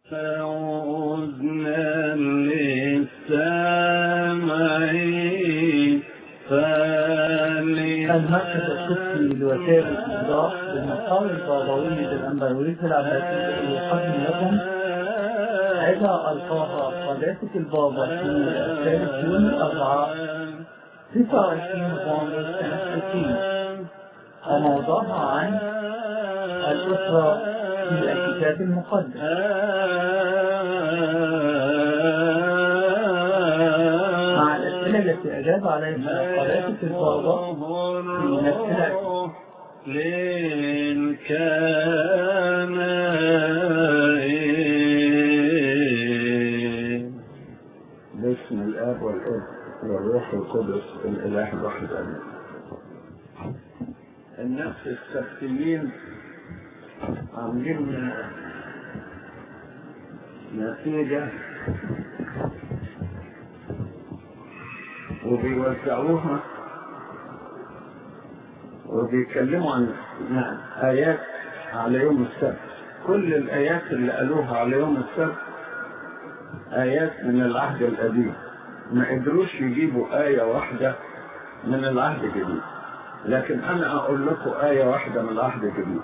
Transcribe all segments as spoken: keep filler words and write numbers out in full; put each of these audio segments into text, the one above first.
فعوزنا للسامعين المركز القدسي لوسائل الإصدار بالمقال البابوي للأنبروية العباسية يقدم لكم عظة ألقاها قداسة البابا في الثالث يوم الأربعاء ستة وعشرين نوفمبر سنة ستين، وموضوعها عن الأسرة في الكتاب المقدس. مع الأسئلة التي أجاب عليها قداسة البابا في نفس العام. باسم الآب والابن والروح القدس الإله الواحد آمين. الناس السبتيين عاملين نتيجة وبيوزعوها وبيتكلموا عن آيات على يوم السبت. كل الآيات اللي قالوها على يوم السبت آيات من العهد القديم، ما قدروش يجيبوا آية واحدة من العهد الجديد، لكن أنا أقول لكم آية واحدة من العهد الجديد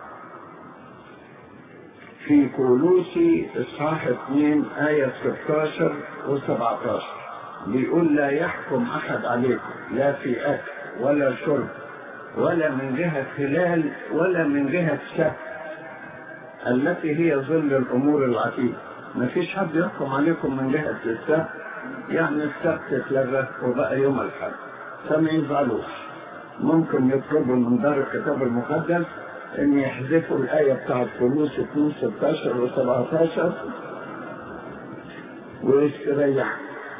في كولوسي إصحاح اثنين آية ستة عشر وسبعة عشر، بيقول: لا يحكم أحد عليكم لا في أكل ولا شرب ولا من جهة هلال ولا من جهة شك التي هي ظل الأمور العتيدة. ما فيش حد يحكم عليكم من جهة السبت، يعني السبت اتلغى وبقى يوم الحد، فما يزعلوش. ممكن يطلبوا من دار الكتاب المقدس ان يحذفوا الآية بتاعت كولوسي اثنين ستة عشر وسبعة عشر ويستريح.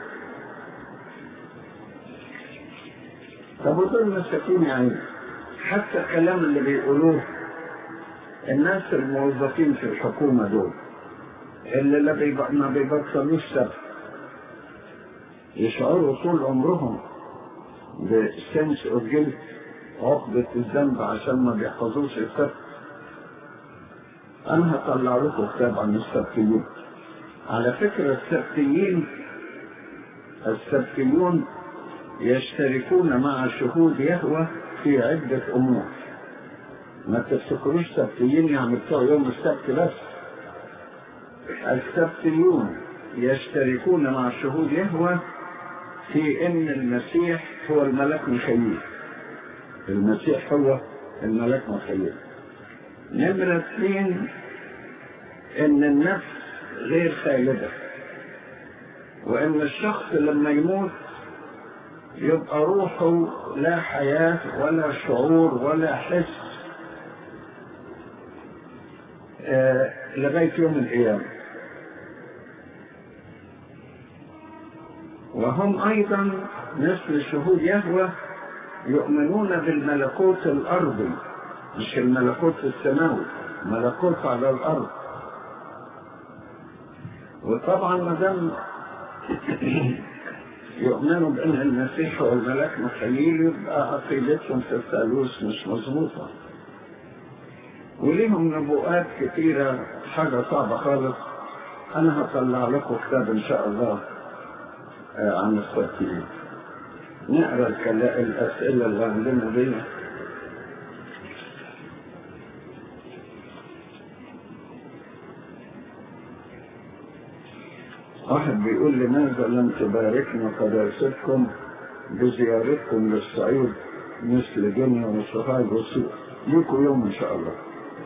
طب ودول مساكين يعني، حتى الكلام اللي بيقولوه الناس الموظفين في الحكومة دول اللي لا بيبق... ما بيبطلوش سبت، يشعروا طول عمرهم بسنس اوف جلد، عقدة الذنب، عشان ما بيحفظوش السبت. انا هطلع لكم كتاب عن السبتيين. على فكرة السبتيين السبتيون يشتركون مع شهود يهوه في عدة امور. ما تفتكروش سبتيين يعني بتوع يوم السبت بس. السبتيون يشتركون مع شهود يهوه في ان المسيح هو الملاك ميخائيل. المسيح هو الملاك ميخائيل. نمرة اثنين، ان النفس غير خالدة، وان الشخص لما يموت يبقى روحه لا حياة ولا شعور ولا حس آه لغاية يوم القيامة. وهم ايضا مثل شهود يهوه يؤمنون بالملكوت الارضي، مش الملكوت السماوي، ملكوت على الارض. وطبعا ما دام يؤمنوا بان المسيح هو الملاك ميخائيل يبقى عقيدتهم في الثالوث مش مظبوطه. وليهم نبوءات كثيره، حاجه صعبه خالص. انا هطلع لكم كتاب ان شاء الله عن السبتيين. نقرا الاسئله اللي عندنا دي. واحد بيقول: لماذا لم تباركنا قداستكم بزيارتكم للصعيد مثل جنة وصهاج وسوء؟ ليكم يوم ان شاء الله.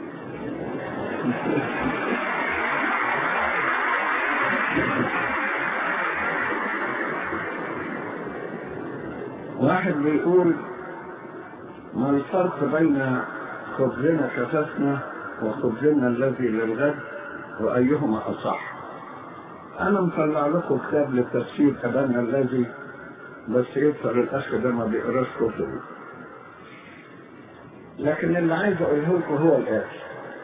واحد بيقول: ما الفرق بين خبزنا كففنا وخبزنا الذي للغد وأيهما أصح؟ أنا مطلع لكم كتاب لتفسير أبانا الذي، بس يظهر الأخ ده ما بيقراش كتب. لكن اللي عايز أقوله لكم هو الآتي.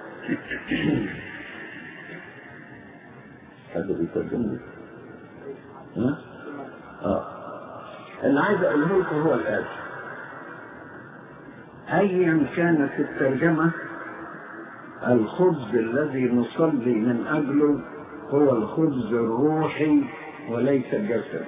حد بيترجمني؟ ها؟ آه. اللي عايز أقوله لكم هو الآتي: أيا كانت الترجمة، الخبز الذي نصلي من أجله هو الخبز الروحي وليس الجسد.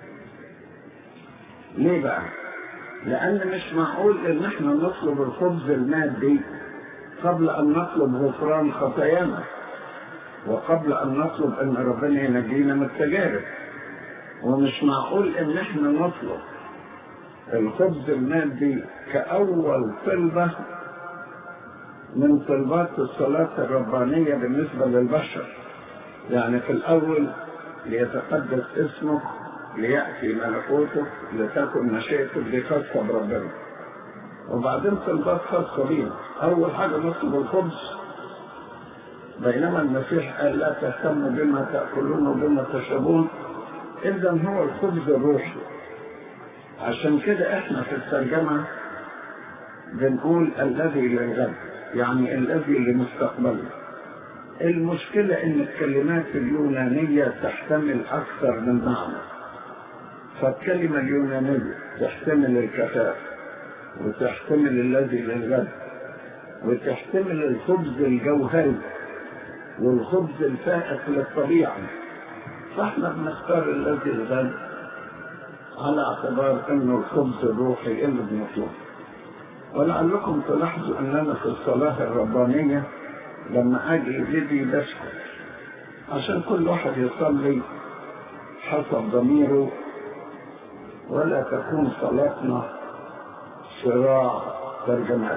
ليه بقى؟ لأن مش معقول إن احنا نطلب الخبز المادي قبل أن نطلب غفران خطايانا، وقبل أن نطلب أن ربنا ينجينا من التجارب. ومش معقول إن احنا نطلب الخبز المادي كأول طلبة من طلبات الصلاة الربانية بالنسبة للبشر. يعني في الأول ليتقدس اسمك، ليأتي ملكوتك، لتكن مشيئتك، دي خاصة بربنا. وبعدين طلبات خاصة بينا. أول حاجة نطلب الخبز، بينما المسيح قال لا تهتموا بما تأكلون وبما تشربون. إذا هو الخبز الروحي. عشان كده احنا في الترجمة بنقول الذي للغد، يعني الذي لمستقبله. المشكلة ان الكلمات اليونانية تحتمل اكثر من معنى. فالكلمة اليونانية تحتمل الكفاف، وتحتمل الذي للغد، وتحتمل الخبز الجوهري والخبز الفائق للطبيعة. فاحنا بنختار الذي للغد على اعتبار انه الخبز الروحي اللي بنطلبه. ولعلكم تلاحظوا اننا في الصلاة الربانية لما اجي بدي بسكت عشان كل واحد يصلي حسب ضميره، ولا تكون صلاتنا صراع ترجمات.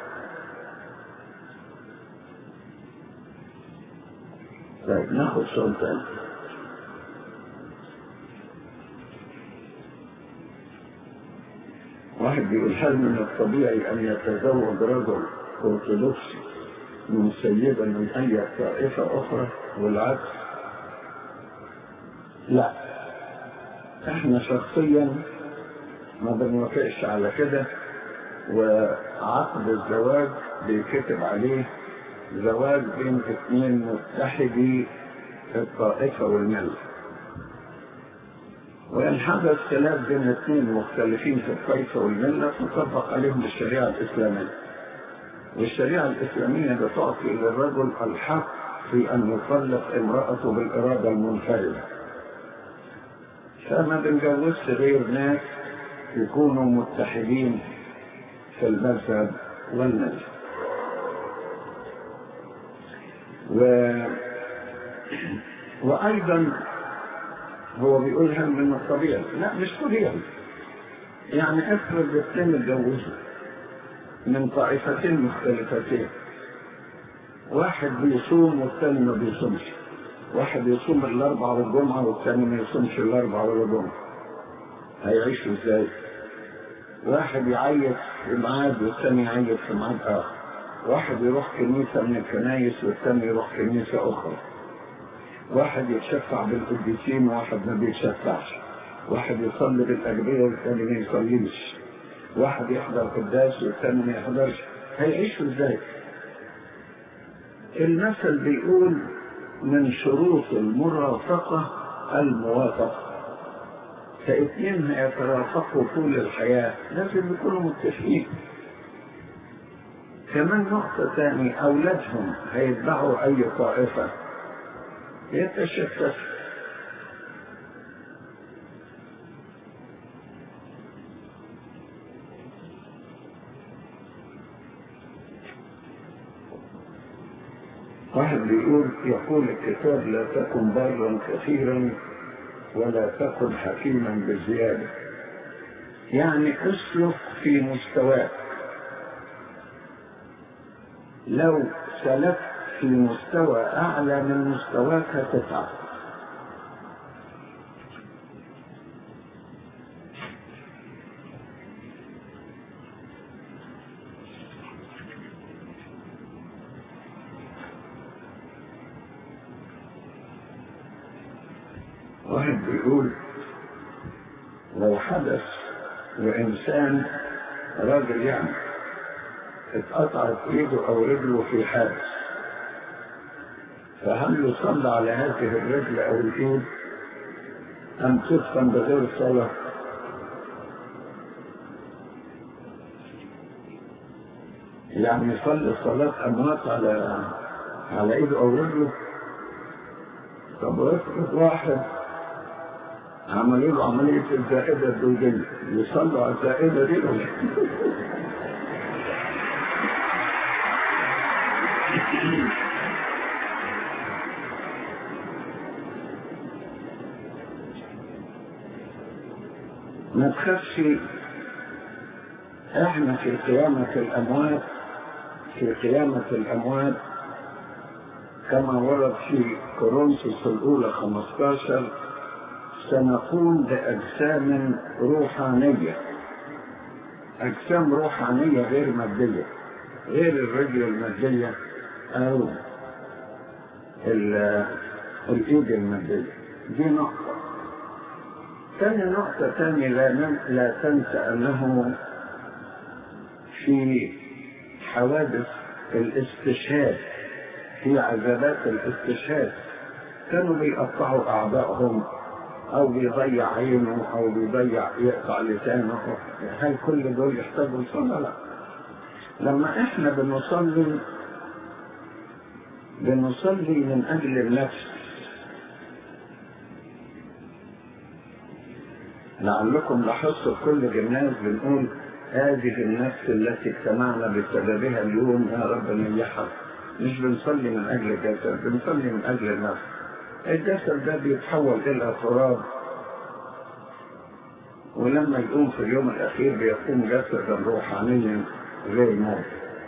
طيب ناخد سؤال تاني. واحد بيقول هل من الطبيعي ان يتزوج رجل ارثوذكسي من سيدة من اي طائفة اخرى والعكس؟ لا، احنا شخصيا ما بنوافقش على كده. وعقد الزواج بيكتب عليه زواج بين اثنين متحدي الطائفة والملة. وإن حدث خلاف بين اثنين مختلفين في الطائفة والملة تطبق عليهم الشريعة الإسلامية. والشريعة الإسلامية بتعطي للرجل الحق في أن يطلق امرأته بالإرادة المنفردة. فما بنجوزش غير ناس يكونوا متحدين في المذهب والملة. و... وأيضا هو بيقول هل من الطبيعي؟ لا، مش طبيعي. يعني افرض اثنين اتجوزوا من طائفتين مختلفتين، واحد بيصوم والثاني ما بيصومش، واحد يصوم الاربعاء والجمعه والثاني ما يصومش الاربعاء ولا الجمعه، هيعيشوا ازاي؟ واحد يعيط في ميعاد والثاني يعيط في ميعاد اخر، واحد يروح كنيسه من الكنايس والثاني يروح كنيسه اخرى، واحد يتشفع بالقديسين وواحد ما بيتشفعش، واحد يصلي بالاجبيه والثاني ما يصليش، واحد يحضر قداس والثاني ما يحضرش، هيعيشوا ازاي؟ المثل بيقول من شروط المرافقة الموافقة. فاثنين هيترافقوا طول الحياة لازم يكونوا متفقين. كمان نقطة ثانية، أولادهم هيتبعوا أي طائفة يتشتت. واحد بيقول يقول الكتاب لا تكن بارا كثيرا ولا تكن حكيما بزيادة. يعني اسلك في مستواك. لو سلكت في مستوى أعلى من مستواك هتتعب. واحد بيقول لو حدث وإنسان راجل يعني اتقطعت ايده او رجله في حادث، فهل يصلى على هذه الرجل او الايد ام تدفن بغير صلاة؟ يعني يصلي صلاة اموات على على ايده او رجله؟ طب افرض واحد عملوا له عملية الزائدة الزوجية يصلوا على الزائدة دي ولا ما تخافش. احنا في قيامة الأموات في قيامة الأموات كما ورد في كورنثوس الأولى خمسة عشر سنقوم بأجسام روحانية، أجسام روحانية غير مادية، غير الرجل المادية أو الإيد المادية. دي نقطة. ثاني نقطة ثانية لا, لا تنسى أنه في حوادث الاستشهاد، في عذابات الاستشهاد كانوا بيقطعوا أعضائهم أو بيضيع عينه أو بيضيع يقطع لسانه. هل كل دول يحتاجوا صلاة؟ لا. لما احنا بنصلي بنصلي من أجل النفس. لعلكم لاحظتوا كل جماز بنقول هذه النفس التي اجتمعنا بسببها اليوم يا رب نيحها. مش بنصلي من أجل الجسد، بنصلي من أجل النفس. الجسد ده بيتحول إلى تراب، ولما يقوم في اليوم الأخير بيكون جسدا روحانيا غير موت.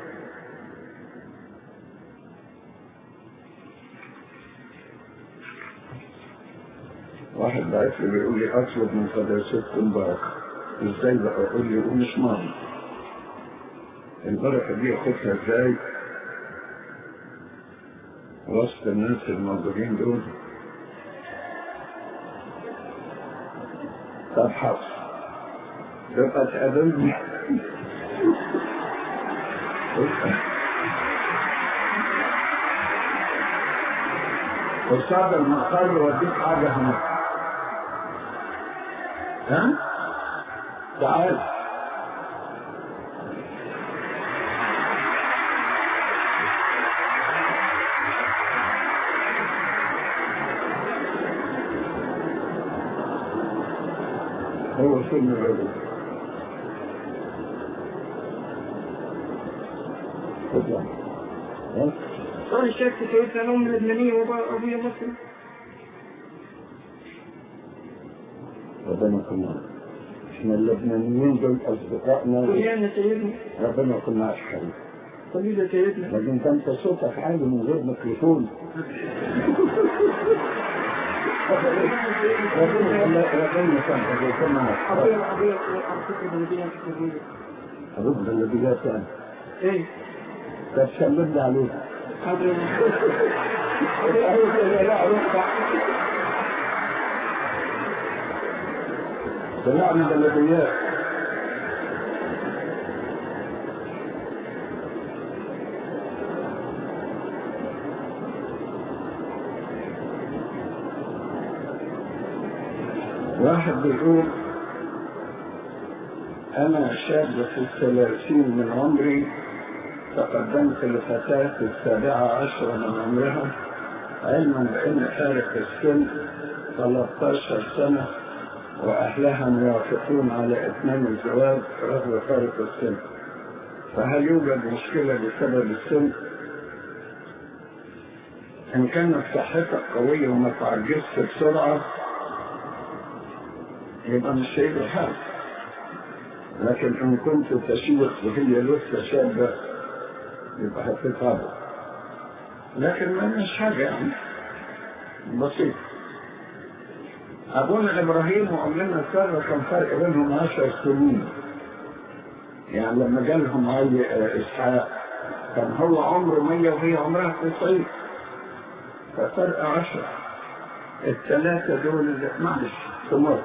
واحد بعت لي بيقول لي أطلب من قداستكم بركة. إزاي بقى؟ أقول لي ومش ماضي. البركة دي أخدها إزاي وسط الناس الموجودين دول؟ طب حصل تبقى تقابلني وصعب المقال يوديك حاجة هناك. ها؟ تعال. هو فيلم الرجل. خذ ها؟ صار الشيخ كيف أنا أم لبنانية وأبويا مصري. ربنا يكون احنا اللبنانيين دول أصدقائنا. كلنا سيدنا. ربنا يكون معك حبيبي. حبيبي سيدنا. لكن أنت صوتك عالي من غير ميكروفون. ربنا ربنا يسامحك ويكون معك. أبويا أبويا على فكرة بلديات كثيرة. أبوك بلديات ثانية. إيه. طب سلمنا عليك. حاضر. طلعنا بلديات. واحد بيقول أنا شاب في الثلاثين من عمري، تقدمت لفتاة السابعة عشر من عمرها، علما بأن فارق السن ثلاثة عشر سنة وأهلها موافقون على إتمام الزواج رغم فارق السن، فهل يوجد مشكلة بسبب السن؟ إن كانت صحتك قوية وما تعجزت بسرعة يبقى مش هيبقى حاجة، لكن إن كنت تشيخ وهي لسه شابة يبقى هتتعب، لكن ما مش حاجة يعني بسيط. أبونا إبراهيم وأمنا سارة كان فرق بينهم عشر سنين، يعني لما جالهم عي إسحاق كان هو عمره مية وهي عمرها تسعين، ففرق عشر. الثلاثة دول معلش تمر.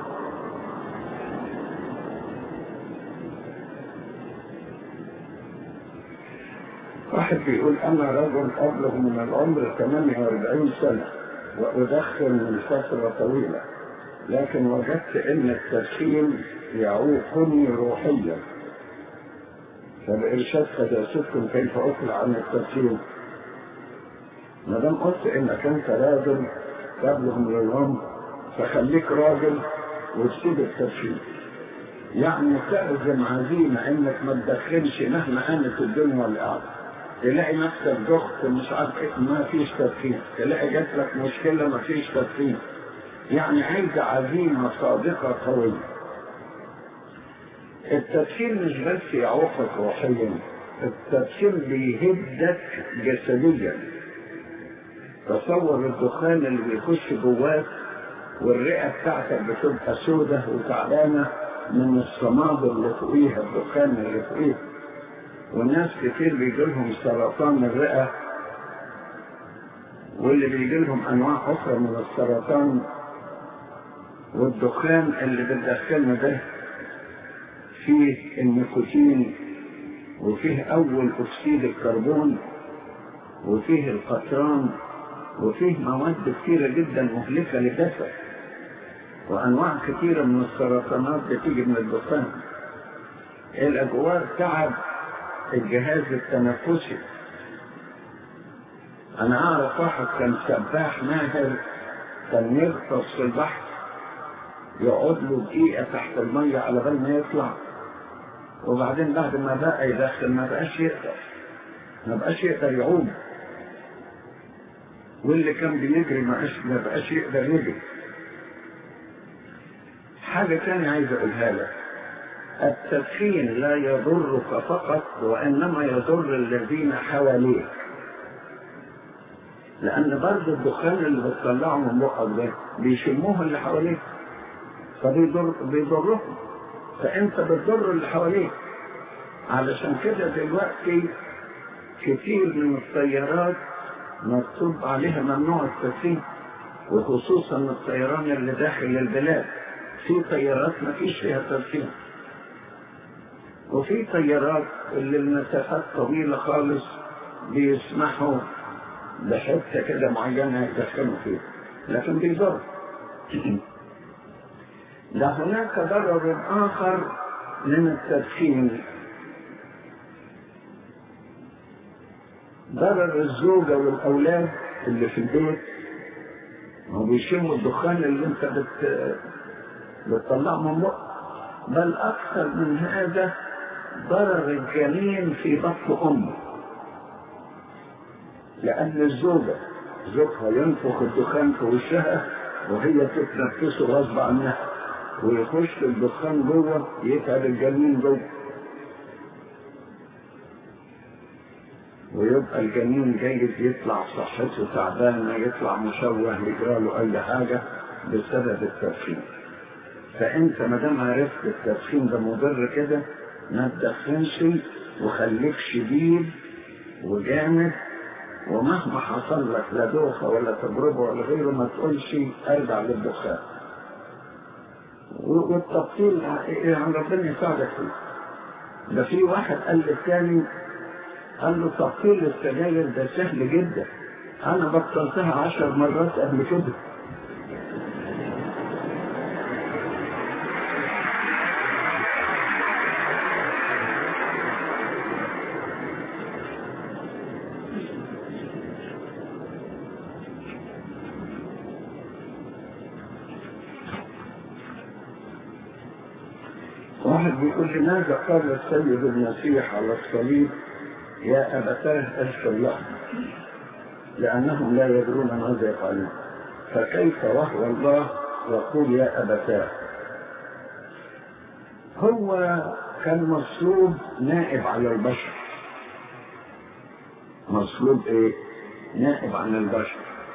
واحد بيقول أنا رجل أبلغ من العمر ثمانية وأربعين سنة وأدخن من فترة طويلة، لكن وجدت أن التدخين يعوقني روحيا، فبإرشاد قداستكم كيف أقلع عن التدخين؟ ما دام قلت إنك أنت راجل تبلغ من العمر، فخليك راجل وتسيب التدخين. يعني تعزم عزيمة انك ما تدخنش مهما كانت الدنيا والارض. تلاقي نفسك ضغط مش عارف ايه، ما فيش تدخين. تلاقي جات لك مشكلة ما فيش تدخين. يعني عايز عزيمة صادقة قوية. التدخين مش بس يعوقك روحيا، التدخين بيهدك جسديا. تصور الدخان اللي بيخش جواك والرئة بتاعتك بتبقى سودة وتعبانة من الصماد اللي فوقيها، الدخان اللي فوقيها. والناس كتير بيجيلهم سرطان الرئة، واللي بيجيلهم انواع اخرى من السرطان. والدخان اللي بتدخلنا ده فيه النيكوتين، وفيه اول اكسيد الكربون، وفيه القطران، وفيه مواد كثيرة جدا مهلكة للجسد. وانواع كثيرة من السرطانات بتيجي من الدخان. الاجوار تعب الجهاز التنفسي. انا اعرف واحد كان سباح ماهر، كان يغطس في البحر، يقعد له دقيقة تحت المية على بال ما يطلع، وبعدين بعد ما بقى يدخل ما بقاش يقدر ما بقاش يقدر يعوم. واللي كان بيجري ما بقاش يقدر يجري. حاجة تانية عايز اقولها لك، التدخين لا يضرك فقط وانما يضر الذين حواليك. لان برضه الدخان اللي بتطلعه من بقك ده بيشموه اللي حواليك، فبيضر بيضرهم، فانت بتضر اللي حواليك. علشان كده دلوقتي كتير من الطيارات مكتوب عليها ممنوع التدخين، وخصوصا الطيران اللي داخل البلاد. في طيارات ما فيش فيها تدخين، وفي طيارات اللي المسافات طويلة خالص بيسمحوا بحتة كده معينة يدخلوا فيها، لكن بيضر. ده هناك ضرر آخر من التدخين، ضرر الزوجة والأولاد اللي في البيت. ما بيشموا الدخان اللي انت بت... بتطلعه من بقى. بل أكثر من هذا ضرر الجنين في بطن أمه، لأن الزوجة زوجها ينفخ الدخان في وشها وهي تتنفسه غصب عنها، ويخش الدخان جوه يتعب الجنين جوه، ويبقى الجنين جيد يطلع صحته تعبانة، يطلع مشوه، يجراله أي حاجة بسبب التدخين. فأنت ما دام عرفت التدخين ده مضر كده، ما تدخنش وخليك شديد وجامد. ومهما حصل لك لا دوخة ولا تجربة ولا غيره ما تقولش ارجع للدخان. والتبطيل يعني ربنا يساعدك فيه. ده في واحد قال للثاني، قال له تبطيل السجاير ده سهل جدا، انا بطلتها عشر مرات قبل كده. واحد بيقول لماذا قال السيد المسيح على الصليب يا أبتاه اغفر لهم لأنهم لا يدرون ماذا يفعلون، فكيف وهو الله يقول يا أبتاه؟ هو كان مصلوب نائب على البشر. مصلوب ايه؟ نائب عن البشر.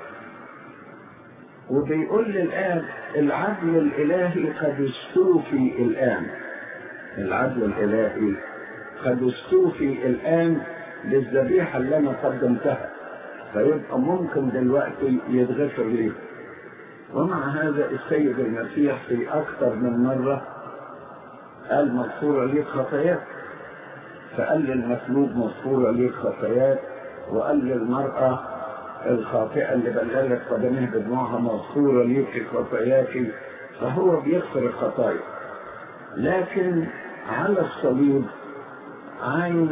وبيقول للآب العدل الإلهي قد استوفي الآن. العدل الإلهي قد استوفي الآن بالذبيحة اللي أنا قدمتها، فيبقى ممكن دلوقتي يتغفر ليه. ومع هذا السيد المسيح في أكثر من مرة قال مغفورة ليك خطاياك، فقال للمسلوب مغفورة ليك خطاياك، وقال للمرأة الخاطئة اللي بللت قدمها بدموعها مغفورة ليك خطاياك. فهو بيغفر الخطايا، لكن على الصليب عايز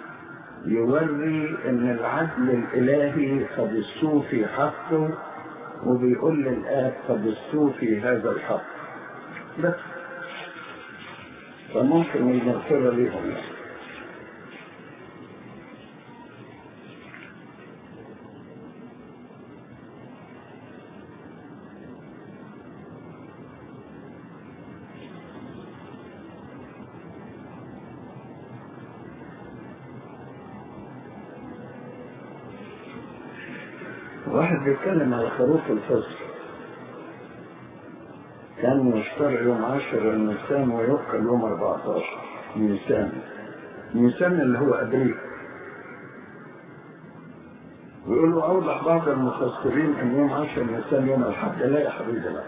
يوري ان العدل الالهي قد استوفي حقه وبيقول للآب قدسوه في هذا الحق بس، فممكن المغفرة ليهم. واحد بيتكلم على خروف الفصل، كان يشترع يوم عشر نيسان ويؤكل يوم أربعة عشر نيسان. نيسان اللي هو أبريل. ويقولوا أوضح بعض المفسرين أن يوم عشر نيسان يوم الحد. لا يا حبيبي لا،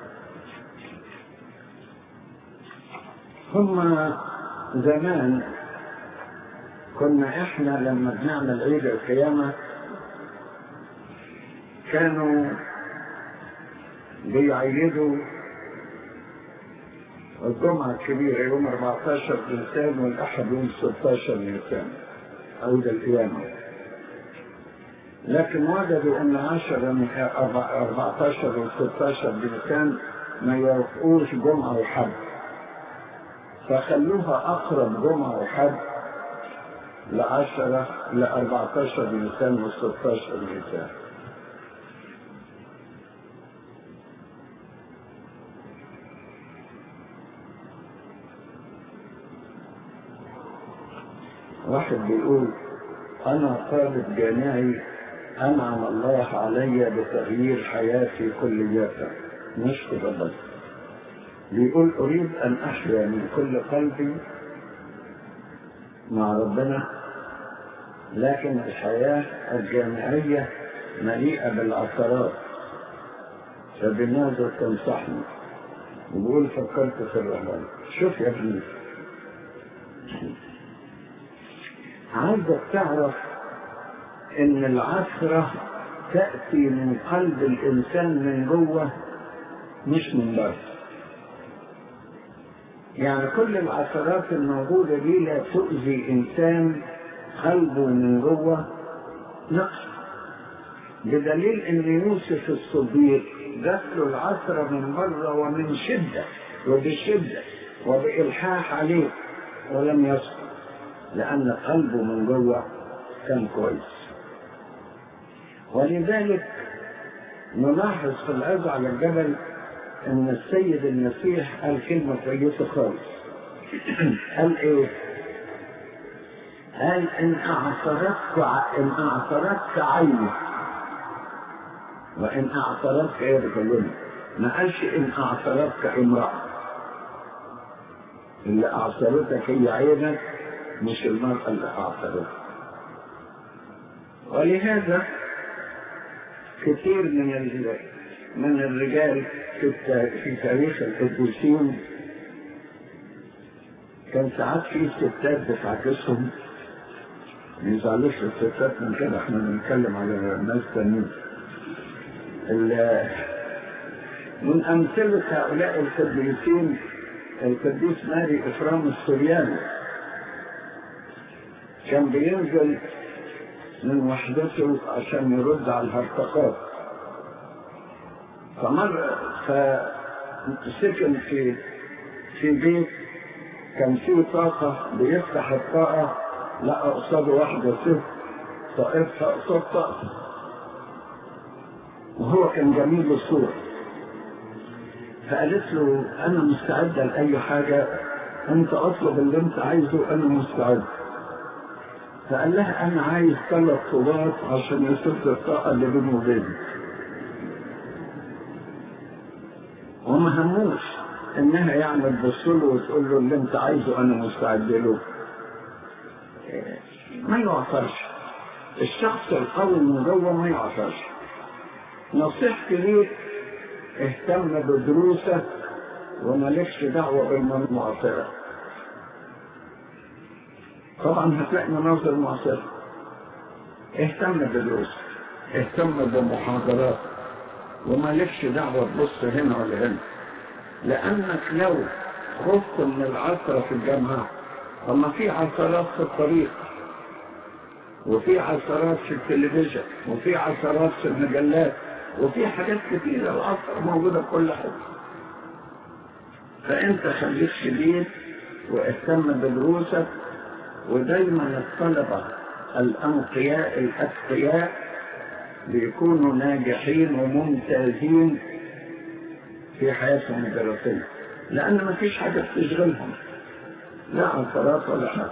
هم زمان كنا إحنا لما بنعمل عيد القيامة كانوا بيعيدوا الجمعة الكبيرة يوم أربعة عشر نيسان والأحد يوم ستة عشر نيسان عيد القيامة، لكن وجدوا أن عشرة أربعة عشر و ستة عشر نيسان ما يوافقوش جمعة وحد، فخلوها أقرب جمعة وحد لعشرة لأربعة عشر نيسان و ستة عشر نيسان. واحد بيقول أنا طالب جامعي أنعم الله علي بتغيير حياتي كلياتا نشكر الله. بيقول أريد أن أحيا من كل قلبي مع ربنا، لكن الحياة الجامعية مليئة بالعثرات، فبماذا تنصحني؟ بيقول فكرت في الرهبان. شوف يا ابني، عايزك تعرف ان العثرة تأتي من قلب الانسان من جوه مش من بره. يعني كل العثرات الموجودة دي لا تؤذي انسان قلبه من جوه نقص، بدليل ان يوسف الصديق جات له العثرة من بره ومن شدة وبشدة وبإلحاح عليه ولم يسقط، لأن قلبه من جوه كان كويس. ولذلك نلاحظ في العظة على الجبل أن السيد المسيح قال كلمة كويسة خالص. قال إيه؟ قال إن أعثرتك إن أعثرتك عينك وإن أعثرتك إيه بكلمة، ما قالش إن أعثرتك امرأة. اللي أعثرتك هي عينك مش المرأة اللي أعثرتك. ولهذا كثير من من الرجال في في تاريخ القديسين كان ساعات في ستات بتعكسهم، ما يزعلوش الستات من كده، احنا بنتكلم على ناس تانيين. من أمثلة هؤلاء القديسين القديس ماري إفرام السورياني، كان بينزل من وحدته عشان يرد على الهرطقات، فمر فسكن في في بيت كان فيه طاقة، بيفتح الطاقة لقى قصاده واحدة ست طاقتها قصاد طاقة، وهو كان جميل الصورة، فقالت له أنا مستعدة لأي حاجة، أنت أطلب اللي أنت عايزه أنا مستعد. فقال لها أنا عايز ثلاث طوبات عشان يسد الطاقة اللي بينه وبيني. وما هموش إنها يعني تبص له وتقول له اللي أنت عايزه أنا مستعد له. ما يعثرش الشخص القوي من جوه، ما يعثرش. نصيحتي ليك اهتم بدروسك ومالكش دعوة بالمعاصرة. طبعا هتلاقي مناظر معاصرة. اهتم بدروسك، اهتم بمحاضرات، ومالكش دعوة تبص هنا ولا هنا، لأنك لو خفت من العثرة في الجامعة، أما في عثرات في الطريق، وفي عثرات في التلفزيون، وفي عثرات في المجلات، وفي حاجات كتيرة العصر موجودة في كل حاجة. فأنت خليك شديد واهتم بدروسك، ودايما الطلبة الأنقياء الأتقياء بيكونوا ناجحين وممتازين في حياتهم الدراسية، لأن ما فيش حاجة بتشغلهم، لا عثرات ولا حاجة.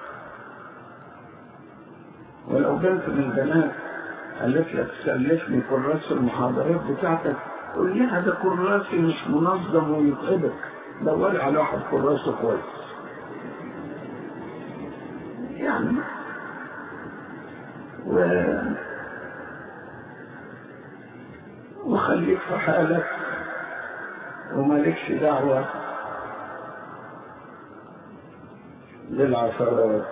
ولو بنت من البنات قالت لك سلفني كراس المحاضرات بتاعتك، قول لها ده كراسي مش منظم ويتعبك، دوري على واحد كراسه كويس يعني. و... وخليك في حالك ومالكش دعوة للعثرات.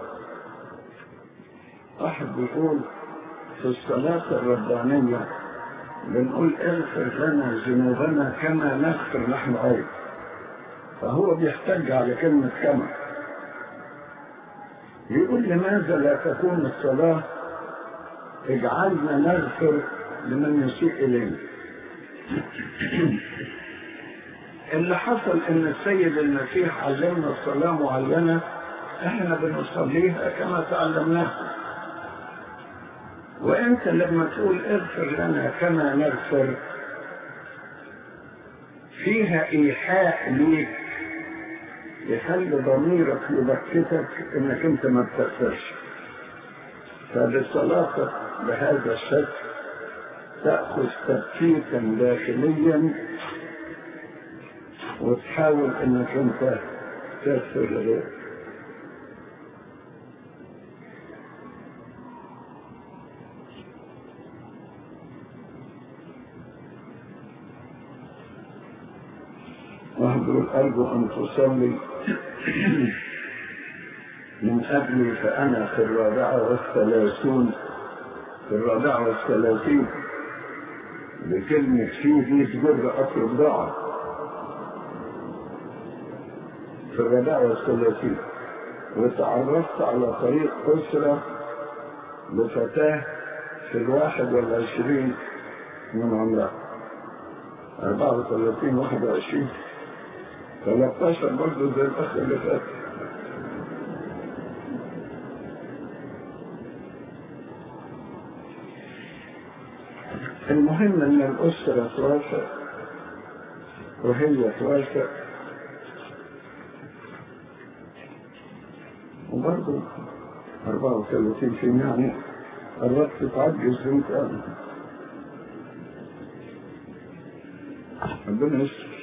واحد بيقول في الصلاة الربانية بنقول اغفر لنا ذنوبنا كما نغفر نحن أيضا، فهو بيحتج على كلمة كما. يقول لماذا لا تكون الصلاة اجعلنا نغفر لمن يسيء إلينا؟ اللي حصل ان السيد المسيح علمنا الصلاة معينة احنا بنصليها كما تعلمناها، وانت لما تقول اغفر لنا كما نغفر فيها ايحاء ليك يخلي ضميرك يبكتك انك انت ما بتغفرش. فبصلاتك بهذا الشكل تأخذ تبكيتا داخليا وتحاول انك انت تغفر لغيرك. واحد يقول ارجو ان تصلي من اجلي فانا في الرابعة والثلاثون في الرابعة والثلاثين بكلمة فيه دي تجر اطلب دعاء في الرابعة والثلاثين، وتعرفت على طريق أسرة لفتاة في الواحد والعشرين من عمرها، أربعة وثلاثين واحد وعشرين ثلاثة عشر برضه زي الأخ اللي فات. المهم إن الأسرة توافق وهي توافق، وبرضه أربعة وثلاثين في يعني الوقت تعجز انت ربنا يستر.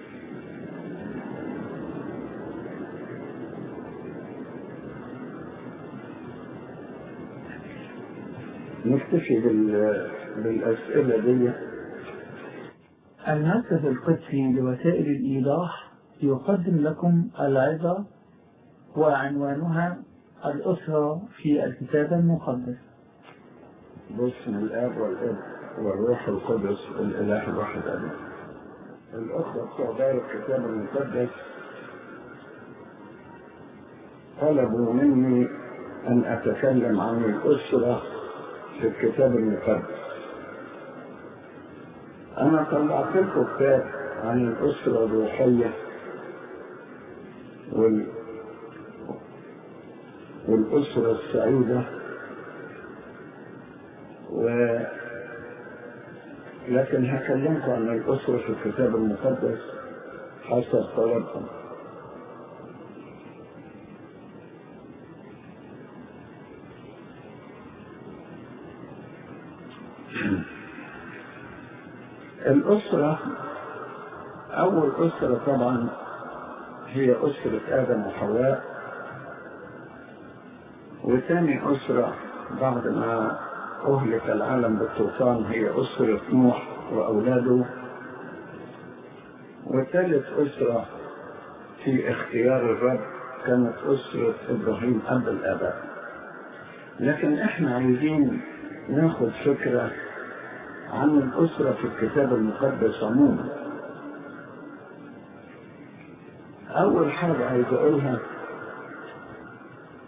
نكتفي بال... بالأسئلة دي. المركز القدسي لوسائل الإيضاح يقدم لكم العظة وعنوانها الأسرة في الكتاب المقدس. باسم الآب والابن والروح القدس الإله الواحد آمين. الأخوة بتوع دار الكتاب المقدس طلبوا مني أن أتكلم عن الأسرة في الكتاب المقدس. أنا طلعت لكم كتاب عن الأسرة الروحية وال... والأسرة السعيدة، و... لكن هكلمكم عن الأسرة في الكتاب المقدس حسب طلبكم. الأسرة، أول أسرة طبعا هي أسرة آدم وحواء، وثاني أسرة بعد ما أهلك العالم بالطوفان هي أسرة نوح وأولاده، وثالث أسرة في اختيار الرب كانت أسرة إبراهيم أب الآباء. لكن إحنا عايزين ناخد فكرة عن الأسرة في الكتاب المقدس عموما. أول حاجة عايز أقولها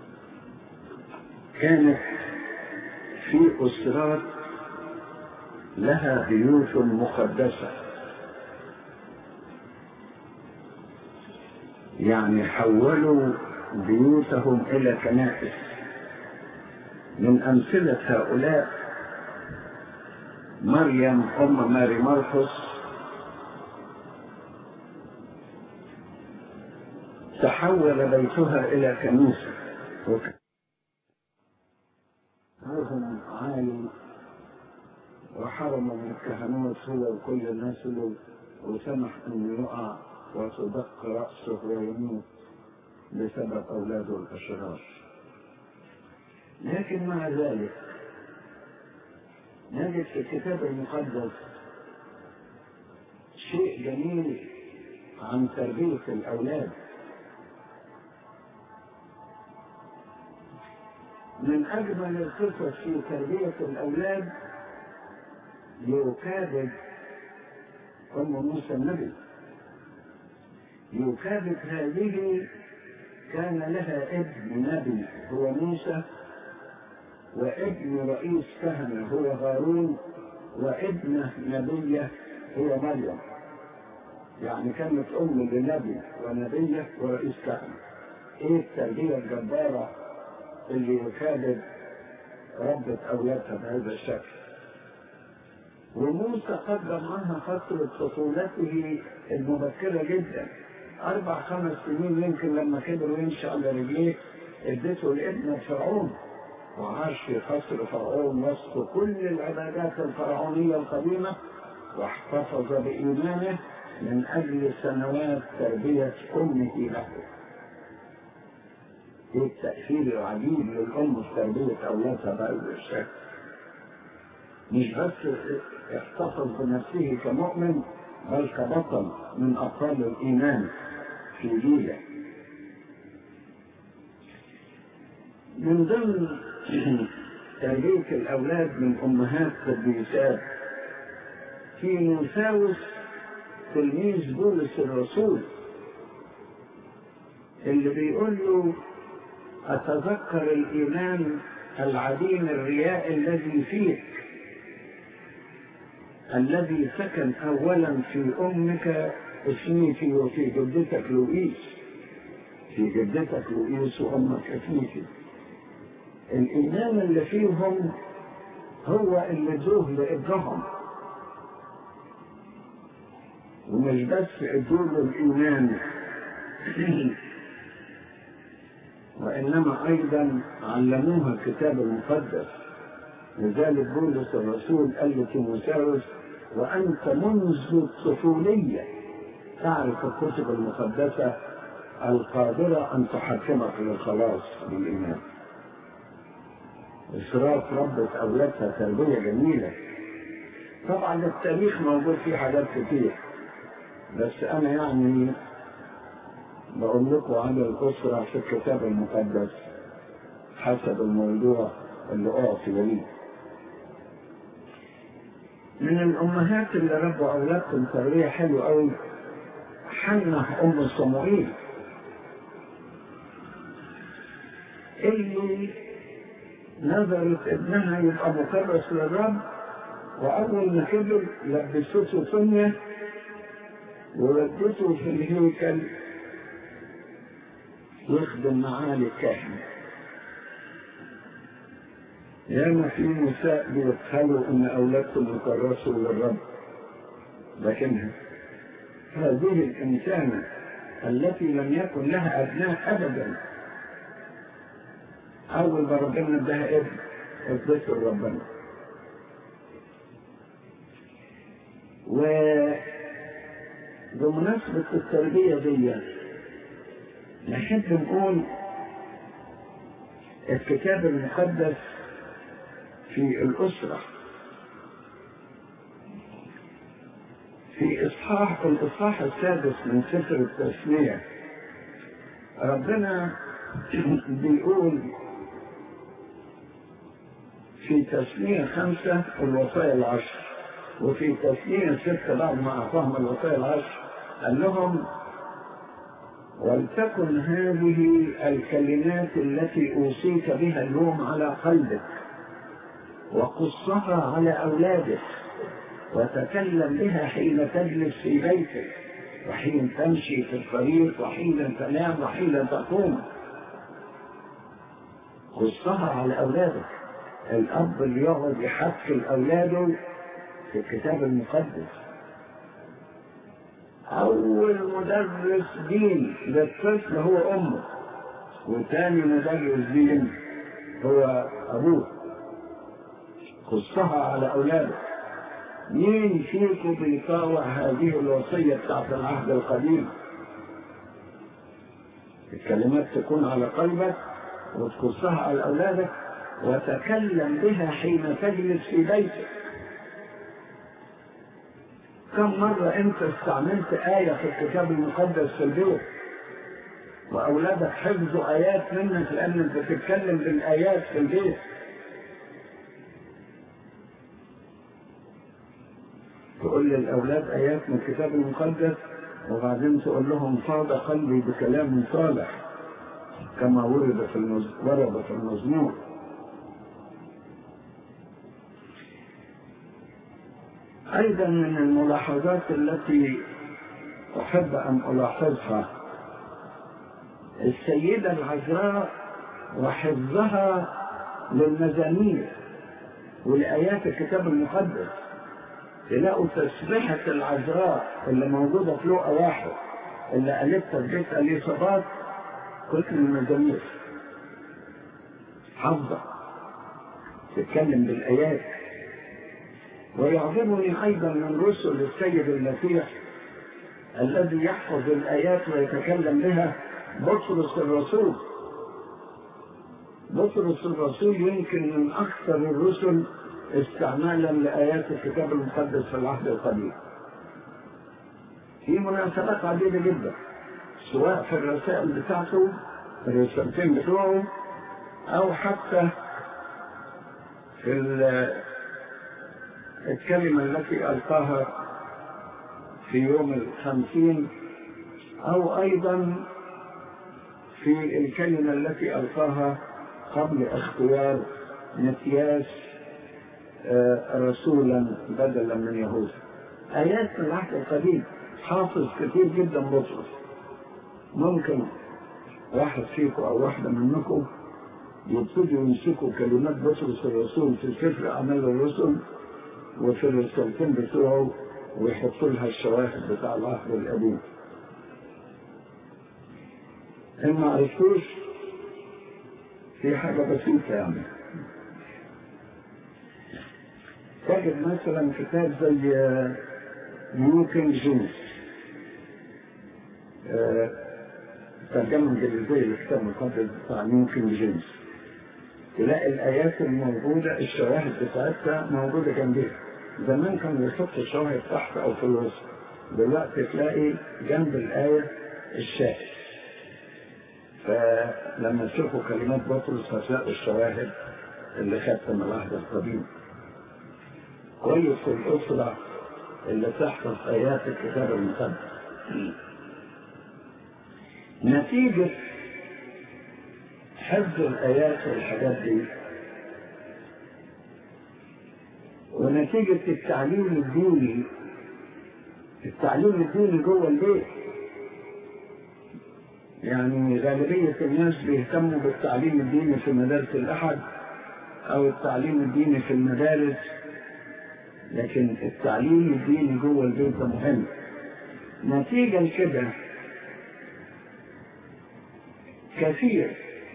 كانت في أسرات لها بيوت مقدسة، يعني حولوا بيوتهم إلى كنائس. من أمثلة هؤلاء مريم أم ماري مرقس، تحول بيتها إلى كنيسة، وكان عالي وحرم من الكهنوت هو وكل الناس له، وسمح أن يقع وتدق رأسه ويموت بسبب أولاده الأشرار. لكن مع ذلك نجد في الكتاب المقدس شيء جميل عن تربية الأولاد. من أجمل القصص في تربية الأولاد يوكابد أم موسى النبي. يوكابد هذه كان لها ابن نبي هو موسى، وابن رئيس كهنة هو هارون، وابنه نبية هو مريم. يعني كانت أم لنبي ونبية ورئيس كهنة. إيه التربية الجبارة اللي يوكابد ربت أولادها بهذا الشكل. وموسى قدم عنها فترة طفولته المبكرة جدا، أربع خمس سنين يمكن، لما كبر ويمشي على رجليه ادته لابنه فرعون، وعاش في قصر فرعون وسط كل العبادات الفرعونية القديمة، واحتفظ بإيمانه من أجل سنوات تربية أمه له. ايه التأثير العجيب للأم في تربية أولادها بهذا الشكل. مش بس احتفظ بنفسه كمؤمن، بل كبطل من أبطال الإيمان في جيله. من ضمن تربية الأولاد من أمهات قديسات تيموثاوس تلميذ بولس الرسول، اللي بيقول له أتذكر الإيمان العديم الرياء الذي فيك، الذي سكن أولا في أمك اسميتي وفي جدتك لوئيس، في جدتك لوئيس وأمك اسميتي. الإيمان اللي فيهم هو اللي ادوه لابنهم، ومش بس ادوه الإيمان وإنما أيضا علموها الكتاب المقدس. لذلك بولس الرسول قال لتيموثاوس وأنت منذ الطفولية تعرف الكتب المقدسة القادرة أن تحكمك للخلاص بالإيمان. إسراف ربة أولادها تربية جميلة. طبعا التاريخ موجود فيه حاجات كتير، بس أنا يعني بقول لكم على الأسرة في الكتاب المقدس حسب الموضوع اللي أعطي ليه. من الأمهات اللي ربوا أولادهم تربية حلوة أوي حنة أم صموئيل، اللي نظرت ابنها يبقى مكرس للرب، وأول ما كبر لبسته ثانية وودته في الهيكل يخدم معالي الكاهن. ياما في نساء بيتخيلوا ان اولادهم يكرسوا للرب، لكن هذه الانسانه التي لم يكن لها ابناء ابدا اول ما ربنا اداها ابن ادته لربنا. وبمناسبه التربيه دي نحب نقول الكتاب المقدس في الأسرة في إصحاح الإصحاح السادس من سفر التثنية ربنا بيقول في تثنية خمسة الوصايا العشر، وفي تثنية ستة بعد ما أعطاهم الوصايا العشر قال لهم ولتكن هذه الكلمات التي أوصيك بها اليوم على قلبك وقصها على أولادك وتكلم بها حين تجلس في بيتك، وحين تمشي في الطريق، وحين تنام، وحين تقوم. قصها على أولادك. الأب اللي يقعد يحكي أولاده في الكتاب المقدس. أول مدرس دين للطفل هو أمه، وثاني مدرس دين هو أبوه. قصها على أولادك. مين فيكم بيطاوع هذه الوصية بتاعت العهد القديم؟ الكلمات تكون على قلبك وتقصها على أولادك، وتكلم بها حين تجلس في بيتك. كم مرة أنت استعملت آية في الكتاب المقدس في البيت وأولادك حفظوا آيات منك لأنك بتتكلم بالآيات في البيت؟ تقول للأولاد آيات من الكتاب المقدس وبعدين تقول لهم فاض قلبي بكلام صالح كما ورد في المز... ورد في المزمور. أيضا من الملاحظات التي أحب أن ألاحظها السيدة العذراء وحفظها للمزامير ولآيات الكتاب المقدس. تلاقوا تسبيحة العذراء اللي موجودة في لوقا واحد اللي قالتها في بيت اليصابات كل المزامير حافظة تتكلم بالآيات. ويعجبني أيضا من رسل السيد المسيح الذي يحفظ الآيات ويتكلم بها بطرس الرسول. بطرس الرسول يمكن من أكثر الرسل استعمالا لآيات الكتاب المقدس في العهد القديم في مناسبات عديدة جدا، سواء في الرسائل بتاعته في الرسالتين بتوعه أو حتى في الكلمة التي ألقاها في يوم الخمسين، أو أيضا في الكلمة التي ألقاها قبل اختيار متياس رسولا بدلا من يهوذا. آيات من العهد القديم حافظ كثير جدا بطرس. ممكن واحد فيكم أو واحدة منكم يبتدوا يمسكوا كلمات بطرس الرسول في سفر أعمال الرسل وفي الرسالتين بتوعه ويحطوا لها الشواهد بتاع العهد القديم. إن ما عرفتوش في حاجة بسيطة يعني، تجد مثلا كتاب زي نيو كينج جيمس، ترجمة انجليزية للكتاب المقدس بتاع نيو كينج جيمس، تلاقي الآيات الموجودة الشواهد بتاعتها موجودة جنبها. زمان كانوا يحطوا الشواهد تحت أو في الوسط، دلوقتي تلاقي جنب الآية الشاهد. فلما تشوفوا كلمات بطرس هتلاقوا الشواهد اللي خدتها من العهد القديم. كويس الأسرة اللي تحفظ آيات الكتاب المقدس. نتيجة حفظ الآيات والحاجات دي ونتيجة التعليم الديني، التعليم الديني جوه البيت، يعني غالبية الناس بيهتموا بالتعليم الديني في مدارس الأحد أو التعليم الديني في المدارس، لكن التعليم الديني جوه البيت ده مهم. نتيجة لكده كثير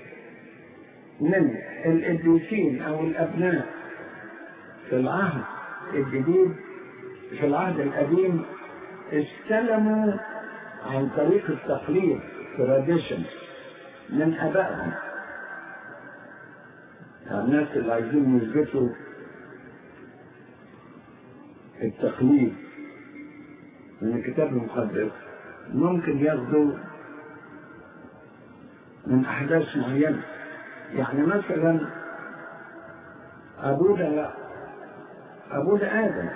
من القديسين أو الأبناء في العهد الجديد في العهد القديم استلموا عن طريق التقليد tradition من أبائهم. الناس اللي عايزين يثبتوا التقليد من الكتاب المقدس ممكن ياخدوا من أحداث معينة. يعني مثلا أبونا لا أبونا آدم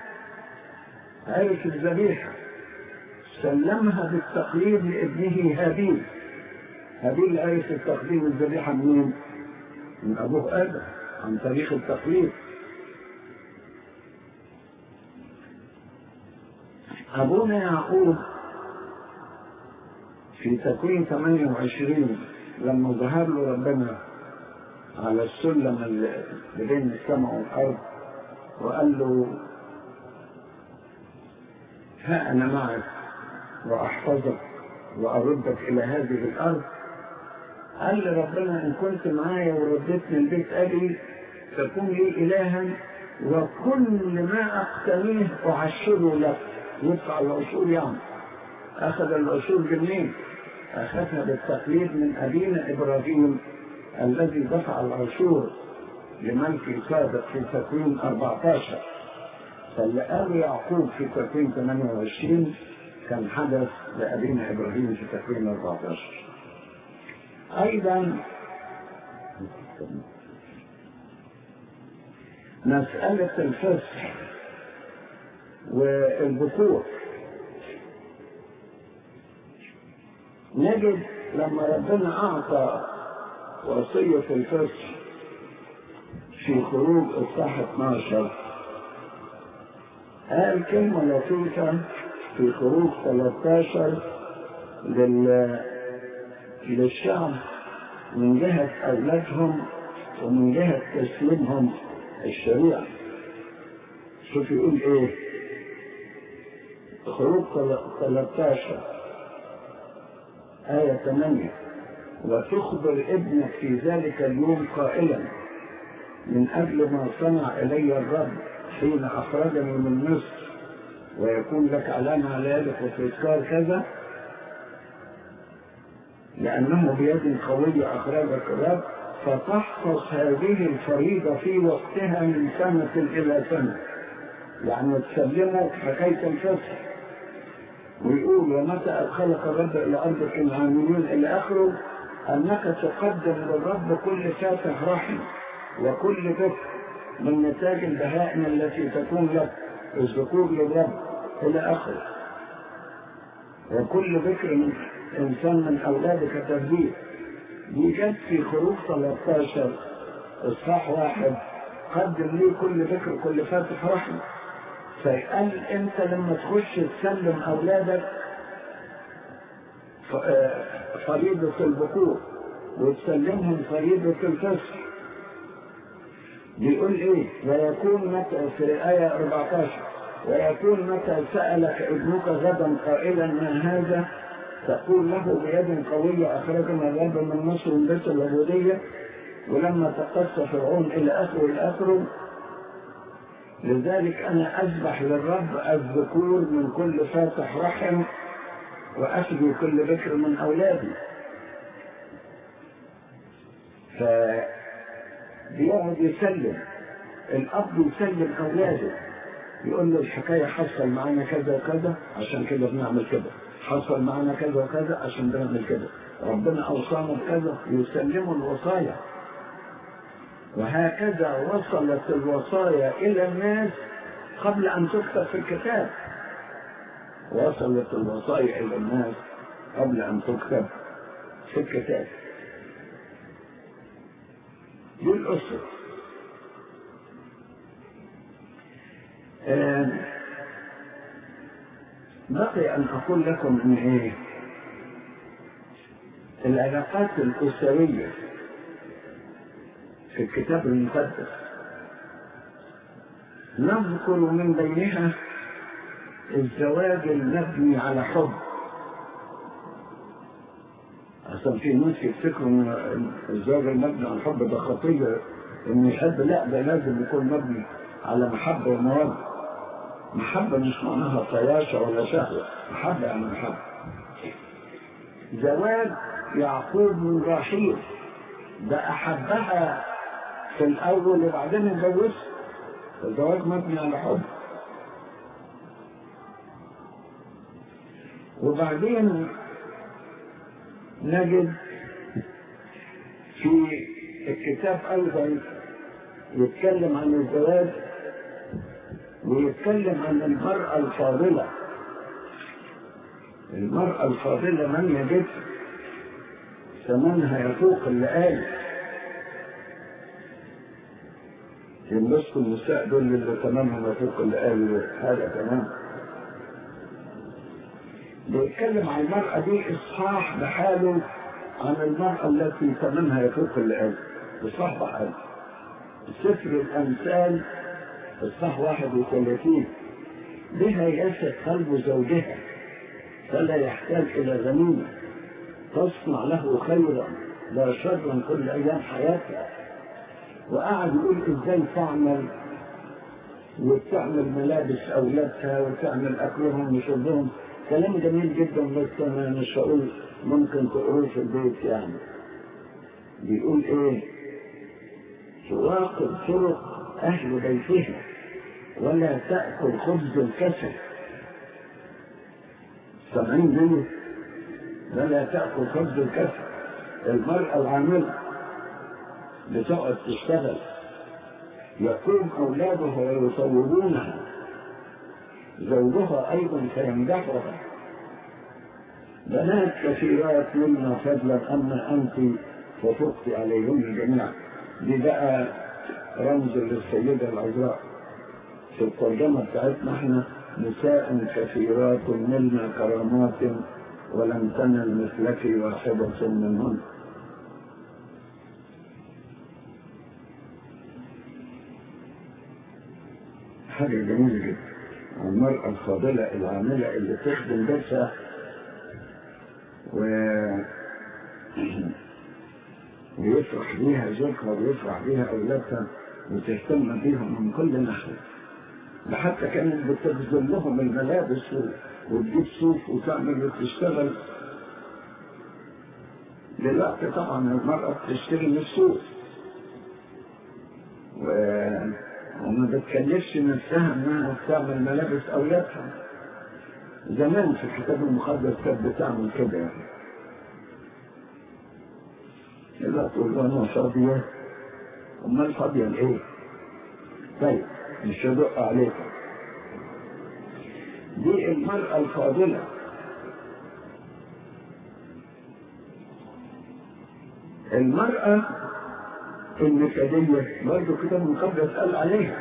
عرف الذبيحة سلمها بالتقليد لابنه هابيل. هابيل عرف التقليد الذبيحة منين؟ من أبوه آدم عن طريق التقليد. أبونا يعقوب في تكوين ثمانية وعشرين لما ظهر له ربنا على السلم اللي بين السماء والأرض وقال له ها أنا معك وأحفظك وأردك إلى هذه الأرض، قال لي ربنا إن كنت معايا وردتني لبيت أبي تكون لي إلها وكل ما أقتنيه أعشره لك. يدفع العشور يعني. أخذ العشور منين؟ أخذها بالتقليد من أبينا إبراهيم الذي دفع العشور لملك صادق في تكوين أربعة عشر. فاللي قال يعقوب في تكوين ثمانية وعشرين كان حدث لأبينا إبراهيم في تكوين أربعة عشر. أيضا مسألة الفسح والبكور، نجد لما ربنا أعطى وصية الفسح في خروج إصحاح اثناشر قال كلمة لطيفة في خروج ثلاثة عشر لل... للشعب من جهة أولادهم ومن جهة تسليمهم الشريعة. شوف يقول إيه خروج ثلاثة عشر آية ثمانية: وتخبر ابنك في ذلك اليوم قائلا من أجل ما صنع إلي الرب حين أخرجني من مصر، ويكون لك علامة على يدك وتذكار كذا، لأنه بيد قوية أخرجك الرب، فتحفظ هذه الفريضة في وقتها من سنة إلى سنة. يعني تسلموا حكاية الفسح ويقول ومتى أدخلك الرب إلى أرضك العاملين إلى آخره، أنك تقدم للرب كل فاتح رحم وكل ذكر من نتاج البهائم التي تكون لك الذكور للرب إلى آخره، وكل ذكر من إنسان من أولادك تهديه. دي جت في خروج ثلاثة عشر إصحاح واحد: قدم لي كل ذكر كل فاتح رحم. فقال أنت لما تخش تسلم أولادك فريضة البكور وتسلمهم فريضة الفسح، بيقول إيه؟ ويكون متى في آية أربعة عشر: ويكون متى سألك ابنك غدا قائلا ما هذا، تقول له بيد قوية أخرجنا الرب من مصر من بيت العبودية، ولما تقص فرعون إلى آخره إلى آخره. لذلك أنا أذبح للرب الذكور من كل فاتح رحم وأفدي كل ذكر من أولادي. فبيقعد يسلم الأب، يسلم أولاده، يقول له الحكاية حصل معنا كذا وكذا عشان كده بنعمل كده، حصل معنا كذا وكذا عشان بنعمل كده، ربنا أوصانا بكذا، يسلموا الوصايا. وهكذا وصلت الوصايا إلى الناس قبل أن تكتب في الكتاب. وصلت الوصايا إلى الناس قبل أن تكتب في الكتاب. دي الأسرة. آه بقي أن أقول لكم إن إيه العلاقات الأسرية في الكتاب المقدس نذكر من بينها الزواج المبني على حب. أصلا في ناس يفتكروا إن الزواج المبني على الحب ده خطية، إن يحب، لا، ده لازم يكون مبني على محبة ومودة. محبة مش معناها طياشة ولا شهوة، محبة يعني محبة. زواج يعقوب من راحيل ده أحبها في الأول وبعدين اتجوزها، الزواج مبني على حب. وبعدين نجد في الكتاب أيضا يتكلم عن الزواج ويتكلم عن المرأة الفاضلة. المرأة الفاضلة من يجد ثمنها يفوق اللآلي. ينبسطوا النساء دول اللي ثمنهم يفوق اللآلي، هذا تمام. بيتكلم عن المرأة دي إصحاح بحاله عن المرأة التي ثمنها يفوق الآن، إصحاح بحاله. سفر الأمثال إصحاح واحد وثلاثين، بها يسد قلب زوجها فلا يحتاج إلى غنيمة، تصنع له خيرا لا شرا كل أيام حياتها. وقعد يقول إزاي تعمل وتعمل ملابس أولادها وتعمل أكلهم وشربهم. كلام جميل جدا، بس أنا مش هقول، ممكن تقروه في البيت يعني. بيقول إيه؟ تراقب طرق أهل بيتها ولا تأكل خبز الكسل. سامعين دي؟ ولا تأكل خبز الكسل. المرأة العاملة بتقعد تشتغل، يقوم أولادها ويصورونها، زوجها أيضا سيمدحها. بنات كثيرات منا فضلا أما أنت ففقت عليهن جميعا. دي بقى رمز للسيدة العذراء في الترجمة بتاعتنا احنا: نساء كثيرات منا كرامات ولم تنل مثلك واحدة منهن. حاجة جميلة جدا. المرأة الفاضلة العاملة اللي تخدم بيتها و... ويفرح بيها زوجها ويفرح بيها أولادها وتهتم بيهم من كل ناحية. ده حتى كانت بتبذل لهم الملابس و... وتجيب صوف وتعمل وتشتغل. دلوقتي طبعا المرأة بتشتري من السوق و... وما بتكلفش نفسها انها تعمل ملابس اولادها. زمان في الكتاب المقدس كانت بتعمل كده يعني. إذا تقول أنا فاضية، أمال فاضية لإيه؟ طيب مش هدق عليك. دي المرأة الفاضلة. المرأة النكدية برضه الكتاب المقدس قال عليها،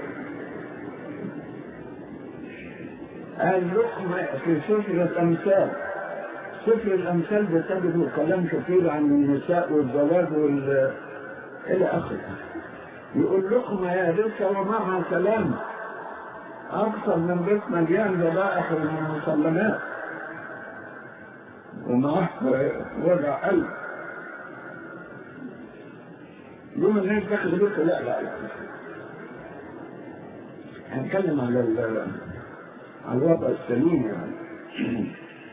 قال لقمة في سفر الأمثال. سفر الأمثال بتجد كلام كثير عن النساء والزواج وال إلى آخره. يقول لقمة يابسة ومعها سلام أكثر من بيت مليان ذبائح والمسلمات ومعه وجع قلب. يوم الناس داخل بيته لا لا لا هنتكلم على على الوضع السليم يعني.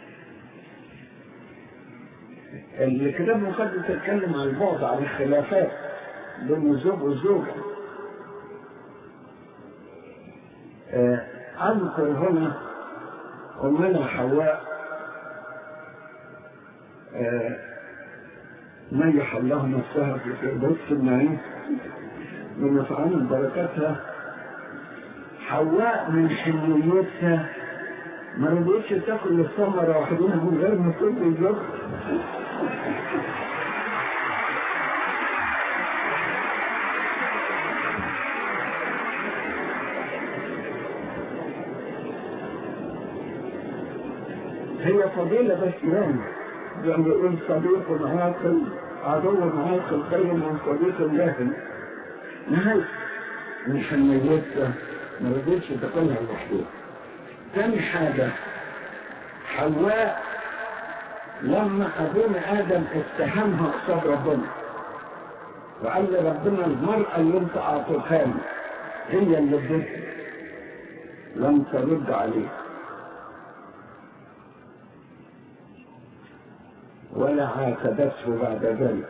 الكتاب المقدس يتكلم عن البعد عن الخلافات بين الزوج والزوجة. أذكر هنا أمنا حواء نجح الله نفسها في فردوس النعيم من أفعال بركاتها. حواء من حنيتها ما رضيتش تاكل الثمرة وحدها من غير ما تقول الزوج. هي فضيلة بس يعني زي ما يقول صديق عاقل عدو عاقل خير من صديق جاهل. نهاية من حنيتها ما رضيتش تاكلها لوحدها. ثاني حاجة، حواء لما أبونا آدم اتهمها قصاد ربنا وقال لربنا المرأة اللي انت أعطيتها لي هي اللي اديتها، لم ترد عليه ولا عاتبته بعد ذلك.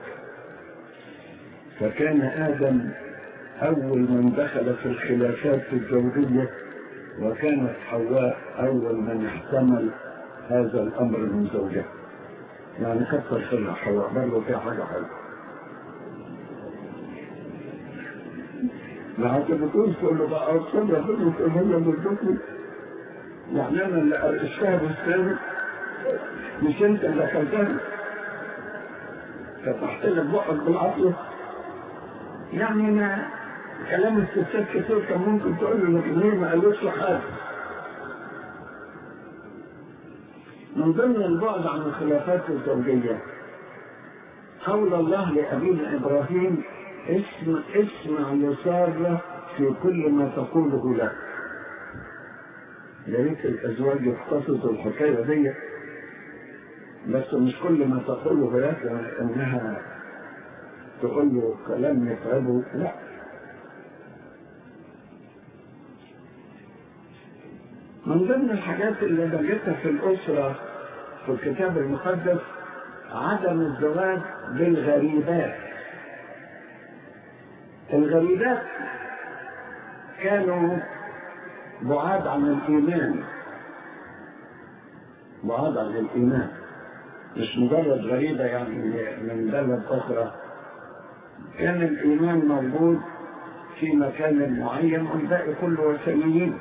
فكان آدم أول من دخل في الخلافات الزوجية، وكانت حواء أول من احتمل هذا الأمر من زوجها. يعني كثر خيرها حواء، برضه فيها حاجة حلوة. لحتى بتقول تقول له بقى أرسل ربنا تقول هي اللي ادتني، يعني أنا اللي أرشتها بالسابق مش أنت اللي أكلتها، فتحت لك بقك بالعافية. يعني ما كلام الستات كتير كان ممكن تقول له لكن هي ما قالتش حاجة. من ضمن البعد عن الخلافات الزوجية قول الله لأبينا إبراهيم: اسمع اسمع لسارة في كل ما تقوله لك. يا ريت الأزواج يختصصوا الحكاية دي، بس مش كل ما تقوله لك إنها تقول له كلام يتعبه، لا. من ضمن الحاجات اللي بجدها في الأسرة في الكتاب المقدس عدم الزواج بالغريبات. الغريبات كانوا بعاد عن الإيمان، بعاد عن الإيمان، مش مجرد غريبة يعني من بلد أخرى. كان الإيمان موجود في مكان معين والباقي كله وثنيين.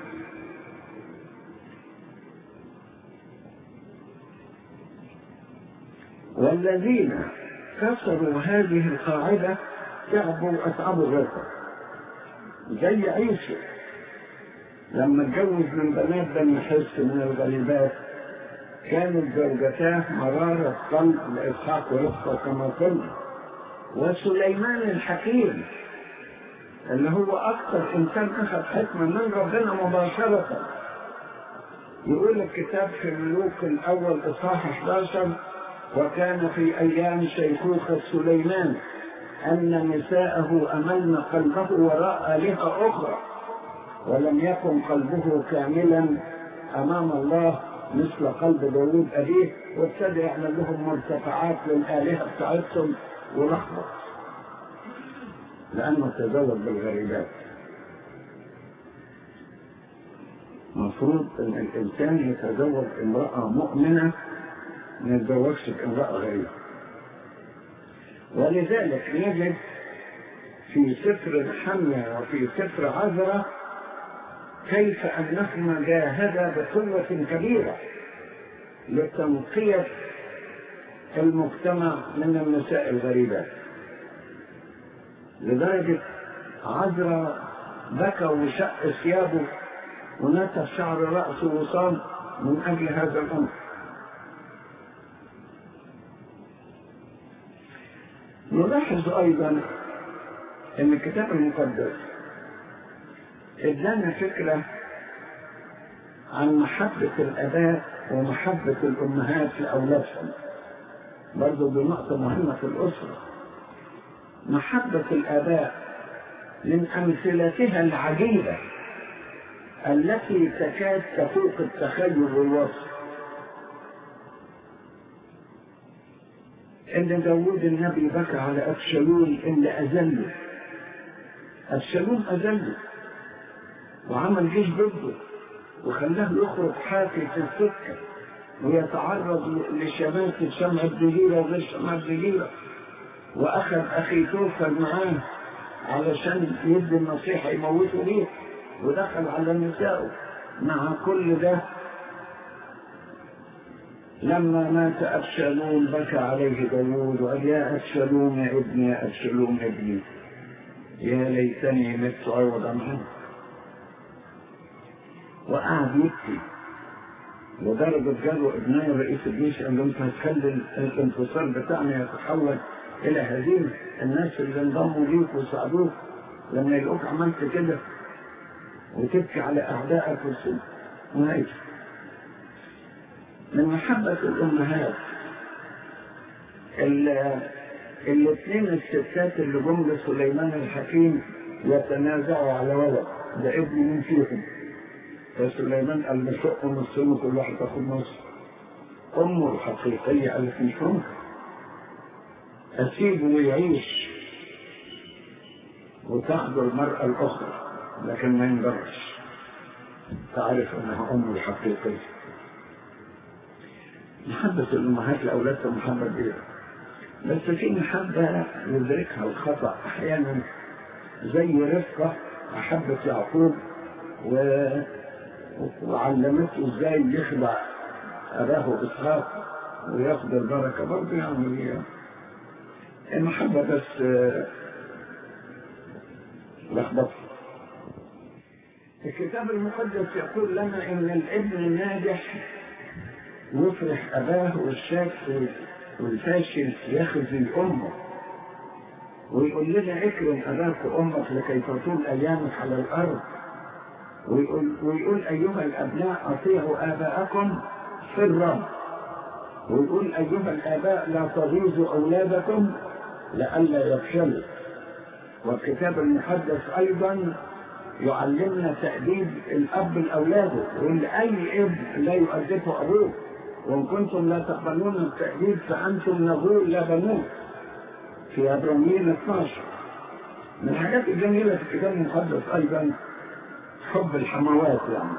والذين كسروا هذه القاعدة تعبوا أتعبوا غيرهم، زي عيسى لما اتجوز من بنات بني حس من الغريبات كانت زوجتاه مرارة قلب لإسحاق ورفقة كما قلنا. وسليمان الحكيم اللي هو أكثر إنسان أخذ حكمة من ربنا مباشرة، يقول الكتاب في ملوك الأول إصحاح أحد عشر: وكان في أيام شيخوخة سليمان أن نساءه أملن قلبه وراء آلهة أخرى، ولم يكن قلبه كاملا أمام الله مثل قلب داود أبيه، وابتدى يعمل لهم مرتفعات للآلهة بتاعتهم ولخبط، لأنه تزوج بالغريبات. مفروض أن الإنسان يتزوج امرأة مؤمنة، ما يتزوجش امرأة غريبة. ولذلك نجد في سفر نحميا وفي سفر عذرا كيف أنهما جاهدا بقوة كبيرة لتنقية المجتمع من النساء الغريبات، لدرجة عذرا بكى وشق ثيابه ونتف شعر رأسه وصام من أجل هذا الأمر. نلاحظ أيضا أن الكتاب المقدس ادانا فكرة عن محبة الآباء ومحبة الأمهات لأولادهم، برضو دي نقطة مهمة في الأسرة. محبة الآباء من أمثلتها العجيبة التي تكاد تفوق التخيل والوصف، إن داود النبي بكى على أبشالوم اللي أذله. أبشالوم أذله وعمل جيش ضده وخلاه يخرج حافي في السكة ويتعرض لشماتة شمع الدجيرة وغير شمع الدجيرة، وأخذ أخي توفل معاه علشان يدي النصيحة يموتوا بيه، ودخل على نسائه. مع كل ده لما مات أبشالوم بكى عليه داود وقال: يا أبشالوم يا ابني، يا أبشالوم يا ابني، يا ليتني مت عوضا عنه. وقعد يبكي لدرجة جاله ابنائي رئيس الجيش قال له: انت هتخلي الانتصار بتاعنا يتحول الى هزيمة. الناس اللي انضموا ليك وساعدوك لما يلقوك عملت كده وتبكي على اعدائك والسنة. وهيك من محبة الامهات الاثنين الستات اللي جم لسليمان الحكيم يتنازعوا على ولد، ده ابن مين فيهم؟ فسليمان قال: نشق نصين كل واحد تاخد نص. امه الحقيقيه قالت: مش ممكن اسيبه ويعيش وتاخده المراه الاخرى، لكن ما ينبغيش. تعرف انها امه الحقيقيه. محبه الامهات لاولادها محبه كبيره، بس في محبه يدركها الخطا احيانا، زي رفقه احبت يعقوب و وعلمته ازاي يخدع اباه اسحاق وياخد البركه. برضه يعني المحبه بس لخبطه. الكتاب المقدس يقول لنا ان الابن الناجح يفرح أباه والشاك والفاشل يخزي أمه، ويقول لنا اكرم أباك وأمك لكي تطول أيامك على الأرض، ويقول, ويقول أيها الأبناء أطيعوا آباءكم في الرب، ويقول أيها الآباء لا تغيظوا أولادكم لئلا يفشلوا. والكتاب المقدس أيضا يعلمنا تأديب الأب لأولاده، يقول أي ابن لا يؤدبه أبوه، وإن كنتم لا تقبلون التأديب فأنتم نغول لا بنون، في عبرانيين اثناشر. من الحاجات الجميلة في الكتاب المقدس أيضا حب الحموات، يعني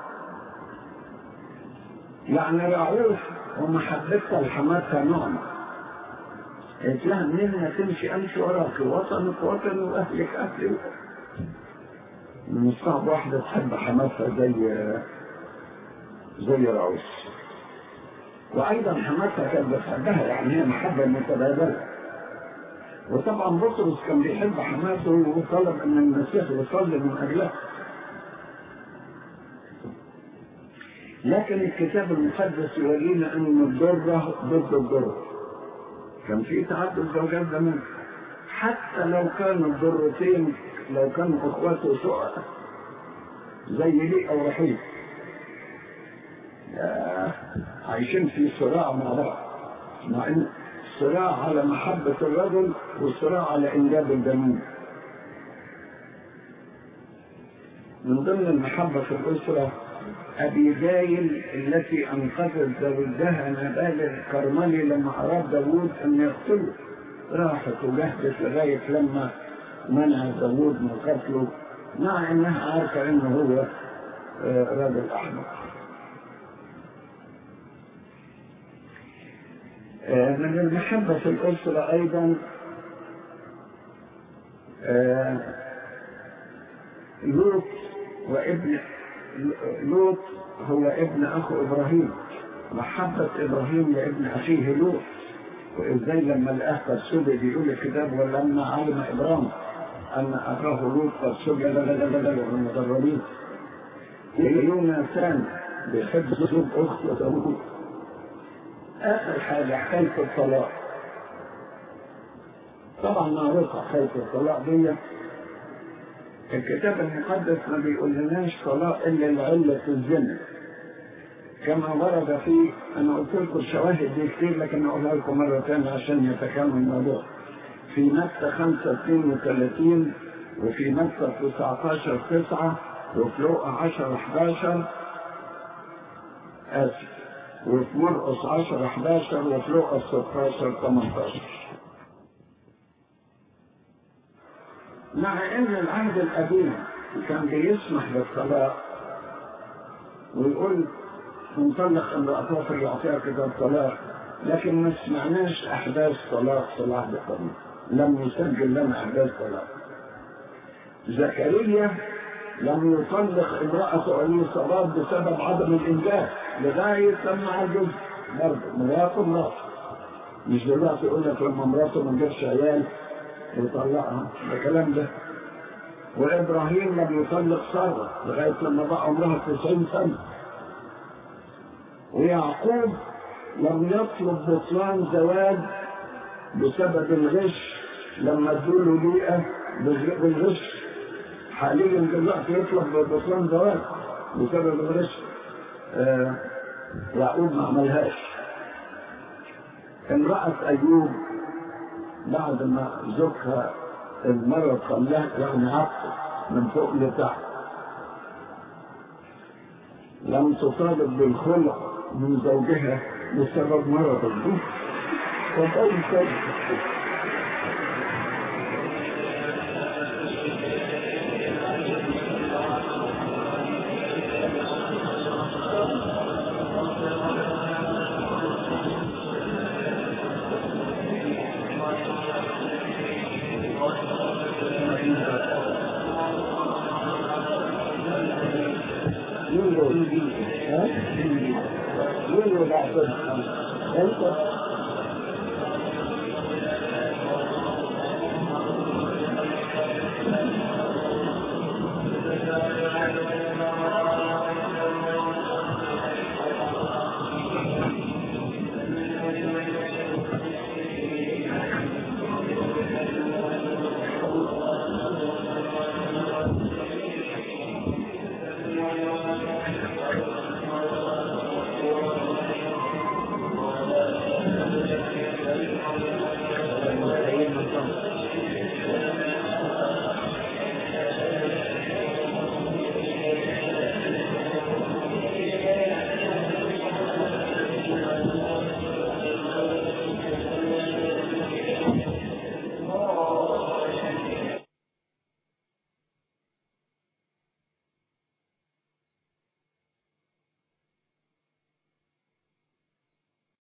يعني رعوف ومحبتها لحماتها نعمة. قلت لها منين ما تمشي أمشي وراك، وطنك وطني وأهلك أهلي. من صعب واحدة تحب حماتها زي زي رعوف، وأيضا حماتها كانت بتحبها، يعني هي محبة متبادلة. وطبعا بطرس كان بيحب حماته وطلب أن المسيح يصلي من أجلها. لكن الكتاب المقدس يورينا أن الضرة ضد الضرة. كان في تعدد زوجات زمان، حتى لو كانوا الضرتين لو كانوا اخواته سوء زي لي او رحيل عايشين في صراع مع بعض، مع ان الصراع على محبة الرجل والصراع على انجاب البنين. من ضمن المحبة في الأسرة أبيجايل التي أنقذت زوجها نبال الكرملي لما أراد داوود أن يقتله، راحت وجهدت لغاية لما منع داوود من قتله، مع أنها عارفة أنه هو راجل أحمق. من المحبة في الأسرة أيضا لوط وابن لوط هو ابن أخو إبراهيم، محبة إبراهيم لابن أخيه لوط. وإزاي لما لقاه قد سجد يقول الكتاب ولما علم إبراهيم أن أخاه لوط قد سجد المدربين. يوناثان بيحب زوج أخته داوود. آخر حاجة حكاية الطلاق، طبعا معروفة حكاية الطلاق دي. الكتاب المقدس ما بيقولناش طلاق إلا لعلة الزنا كما ورد فيه. أنا قلت لكم الشواهد دي كتير، لكن أقولها لكم مرة ثانية عشان يتكامل الموضوع. في متى خمسة اثنين وثلاثين، وفي متى تسعة عشر تسعة، وفي لوقا عشرة أحد عشر آسف، وفي مرقس عشرة أحد عشر، وفي لوقا ستة عشر ثمانية عشر. مع ان العهد القديم كان بيسمح بالطلاق ويقول نطلق امرأته فيعطيها كده الطلاق، لكن ما سمعناش احداث طلاق في العهد القديم، لم يسجل لنا احداث طلاق. زكريا لم يطلق امرأته اليصابات بسبب عدم الانجاب لغايه لما عجز، برضه مراته الله. مش دلوقتي يقول لك لما مراته ما جابش عيال يطلقها، ده كلام ده. وابراهيم لم يطلق ساره لغايه لما بقى عمرها تسعين سنه. ويعقوب لم يطلب بطلان زواج بسبب الغش لما ادوله ليئه بالغش. حاليا دلوقتي يطلب بطلان زواج بسبب الغش. آه يعقوب ما عملهاش. امرأة أيوب بعد ما زوجها المرض خلاها يعني عطل من فوق لتحت، لم تطالب بالخلع من زوجها بسبب مرض الجوع. وبأي سبب يقولوا ها؟ يقولوا بعضهم